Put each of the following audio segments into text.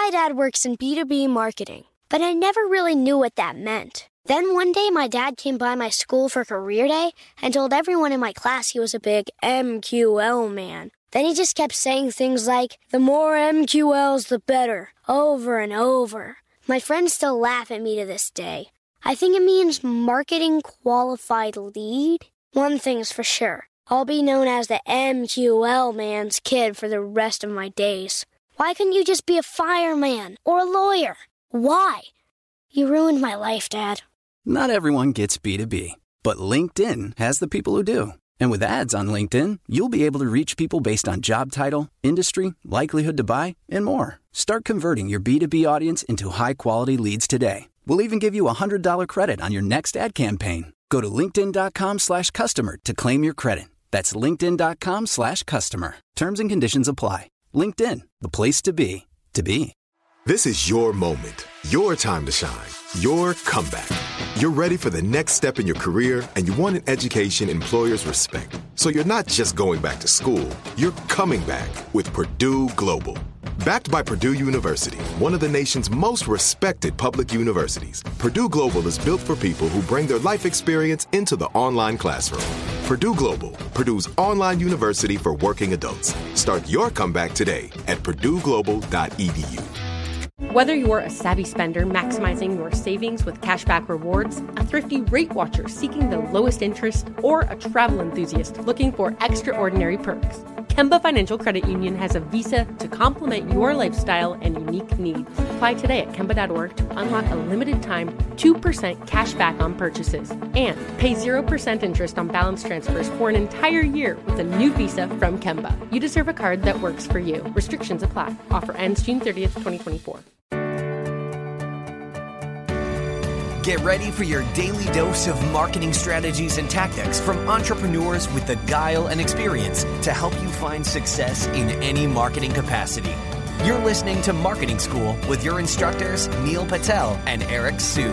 My dad works in B2B marketing, but I never really knew what that meant. Then one day, my dad came by my school for career day and told everyone in my class he was a big MQL man. Then he just kept saying things like, the more MQLs, the better, over and over. My friends still laugh at me to this day. I think it means marketing qualified lead. One thing's for sure. I'll be known as the MQL man's kid for the rest of my days. Why couldn't you just be a fireman or a lawyer? Why? You ruined my life, Dad. Not everyone gets B2B, but LinkedIn has the people who do. And with ads on LinkedIn, you'll be able to reach people based on job title, industry, likelihood to buy, and more. Start converting your B2B audience into high-quality leads today. We'll even give you a $100 credit on your next ad campaign. Go to linkedin.com/customer to claim your credit. That's linkedin.com/customer. Terms and conditions apply. LinkedIn, the place to be, to be. This is your moment, your time to shine, your comeback. You're ready for the next step in your career, and you want an education employers respect. So you're not just going back to school, you're coming back with Purdue Global. Backed by Purdue University, one of the nation's most respected public universities, Purdue Global is built for people who bring their life experience into the online classroom. Purdue Global, Purdue's online university for working adults. Start your comeback today at purdueglobal.edu. Whether you're a savvy spender maximizing your savings with cashback rewards, a thrifty rate watcher seeking the lowest interest, or a travel enthusiast looking for extraordinary perks, Kemba Financial Credit Union has a visa to complement your lifestyle and unique needs. Apply today at Kemba.org to unlock a limited time 2% cash back on purchases and pay 0% interest on balance transfers for an entire year with a new visa from Kemba. You deserve a card that works for you. Restrictions apply. Offer ends June 30th, 2024. Get ready for your daily dose of marketing strategies and tactics from entrepreneurs with the guile and experience to help you find success in any marketing capacity. You're listening to Marketing School with your instructors, Neil Patel and Eric Siu.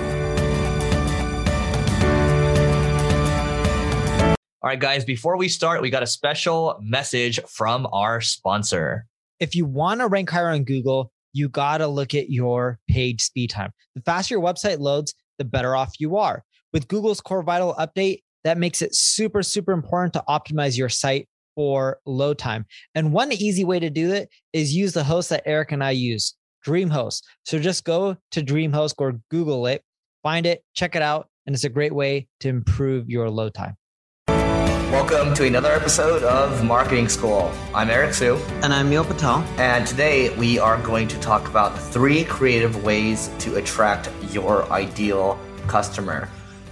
All right, guys, before we start, we got a special message from our sponsor. If you want to rank higher on Google, you got to look at your page speed time. The faster your website loads, the better off you are. With Google's Core Vital update, that makes it super, super important to optimize your site for load time. And one easy way to do it is use the host that Eric and I use, DreamHost. So just go to DreamHost or Google it, find it, check it out, and it's a great way to improve your load time. Welcome to another episode of Marketing School. I'm Eric Siu. And I'm Neil Patel. And today we are going to talk about 3 creative ways to attract your ideal customer.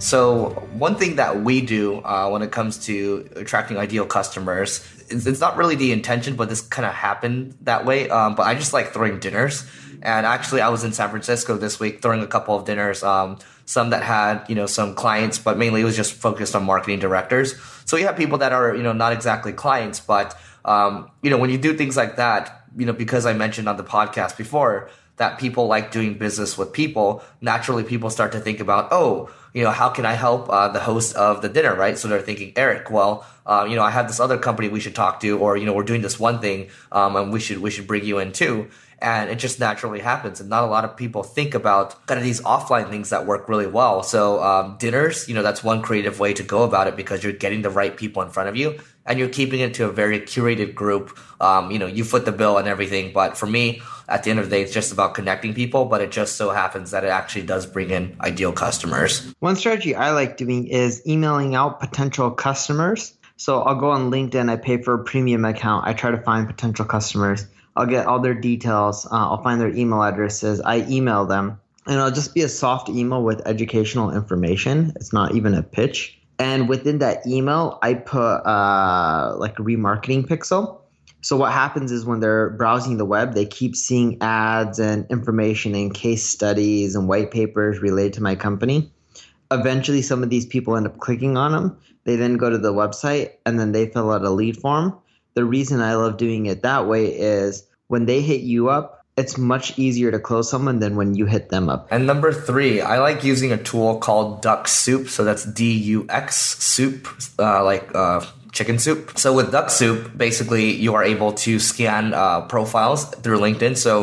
So one thing that we do when it comes to attracting ideal customers, it's not really the intention, but this kind of happened that way. But I just like throwing dinners. And actually, I was in San Francisco this week throwing a couple of dinners, some that had, some clients, but mainly it was just focused on marketing directors. So you have people that are, not exactly clients, but, when you do things like that, because I mentioned on the podcast before that people like doing business with people, naturally people start to think about, how can I help the host of the dinner, right? So they're thinking, Eric, well, I have this other company we should talk to, or, we're doing this one thing, and we should bring you in too. And it just naturally happens. And not a lot of people think about kind of these offline things that work really well. So dinners, that's one creative way to go about it, because you're getting the right people in front of you and you're keeping it to a very curated group. You foot the bill and everything. But for me, at the end of the day, it's just about connecting people. But it just so happens that it actually does bring in ideal customers. One strategy I like doing is emailing out potential customers. So I'll go on LinkedIn. I pay for a premium account. I try to find potential customers. I'll get all their details. I'll find their email addresses. I email them, and it'll just be a soft email with educational information. It's not even a pitch. And within that email, I put like a remarketing pixel. So what happens is when they're browsing the web, they keep seeing ads and information and case studies and white papers related to my company. Eventually, some of these people end up clicking on them. They then go to the website, and then they fill out a lead form. The reason I love doing it that way is when they hit you up, it's much easier to close someone than when you hit them up. And number 3, I like using a tool called Duck Soup. So that's DUX Soup, like chicken soup. So with Duck Soup, basically you are able to scan profiles through LinkedIn. So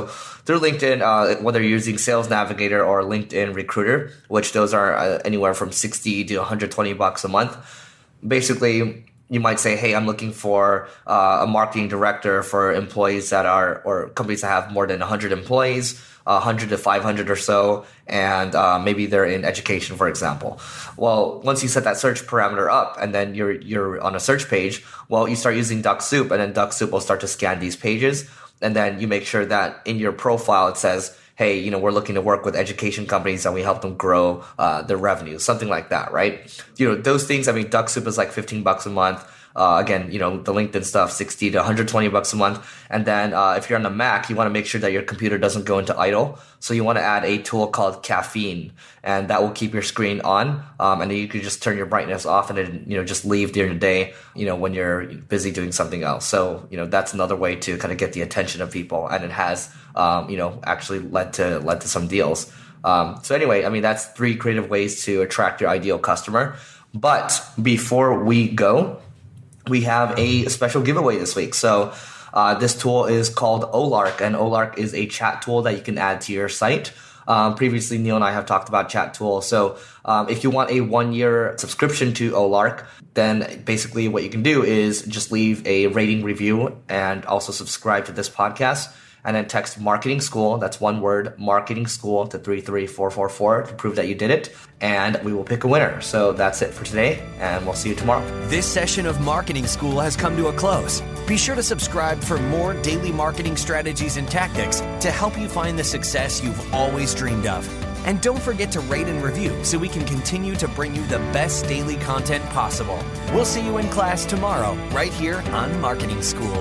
through LinkedIn, whether you're using Sales Navigator or LinkedIn Recruiter, which those are anywhere from $60 to $120 a month. Basically, you might say, hey, I'm looking for a marketing director for employees that are, or companies that have more than 100 employees, 100 to 500 or so, and maybe they're in education, for example. Well, once you set that search parameter up and then you're on a search page, well, you start using DuckSoup, and then DuckSoup will start to scan these pages. And then you make sure that in your profile it says, hey, we're looking to work with education companies and we help them grow their revenue, something like that, right? Those things, DuckSoup is like $15 a month. Again, the LinkedIn stuff, $60 to $120 a month. And then if you're on a Mac, you want to make sure that your computer doesn't go into idle. So you want to add a tool called Caffeine, and that will keep your screen on. And then you can just turn your brightness off and then, just leave during the day, when you're busy doing something else. So, that's another way to kind of get the attention of people. And it has, actually led to some deals. So anyway, that's 3 creative ways to attract your ideal customer. But before we go, we have a special giveaway this week. So this tool is called Olark, and Olark is a chat tool that you can add to your site. Previously, Neil and I have talked about chat tools. So if you want a 1-year subscription to Olark, then basically what you can do is just leave a rating review and also subscribe to this podcast. And then text Marketing School, that's one word, Marketing School, to 33444 to prove that you did it. And we will pick a winner. So that's it for today, and we'll see you tomorrow. This session of Marketing School has come to a close. Be sure to subscribe for more daily marketing strategies and tactics to help you find the success you've always dreamed of. And don't forget to rate and review so we can continue to bring you the best daily content possible. We'll see you in class tomorrow, right here on Marketing School.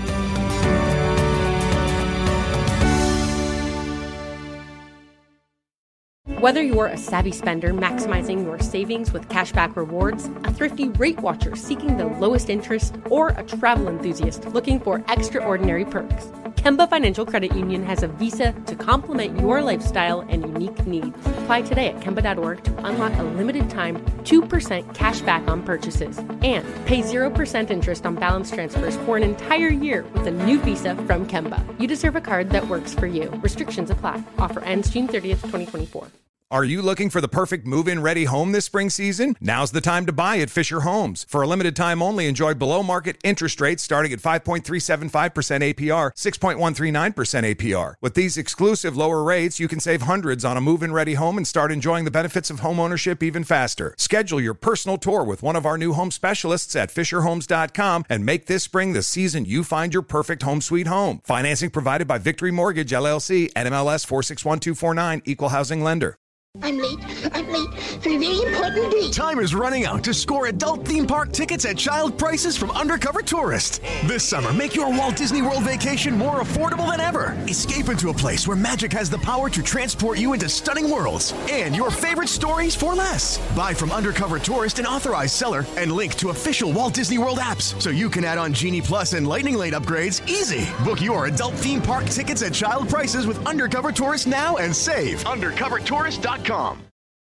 Whether you're a savvy spender maximizing your savings with cashback rewards, a thrifty rate watcher seeking the lowest interest, or a travel enthusiast looking for extraordinary perks, Kemba Financial Credit Union has a visa to complement your lifestyle and unique needs. Apply today at Kemba.org to unlock a limited time 2% cash back on purchases and pay 0% interest on balance transfers for an entire year with a new visa from Kemba. You deserve a card that works for you. Restrictions apply. Offer ends June 30th, 2024. Are you looking for the perfect move-in ready home this spring season? Now's the time to buy at Fisher Homes. For a limited time only, enjoy below-market interest rates starting at 5.375% APR, 6.139% APR. With these exclusive lower rates, you can save hundreds on a move-in ready home and start enjoying the benefits of home ownership even faster. Schedule your personal tour with one of our new home specialists at FisherHomes.com and make this spring the season you find your perfect home sweet home. Financing provided by Victory Mortgage, LLC, NMLS 461249, Equal Housing Lender. I'm late for a very important date. Time is running out to score adult theme park tickets at child prices from Undercover Tourist. This summer, make your Walt Disney World vacation more affordable than ever. Escape into a place where magic has the power to transport you into stunning worlds and your favorite stories for less. Buy from Undercover Tourist, an authorized seller, and link to official Walt Disney World apps so you can add on Genie Plus and Lightning Lane upgrades easy. Book your adult theme park tickets at child prices with Undercover Tourist now and save. UndercoverTourist.com.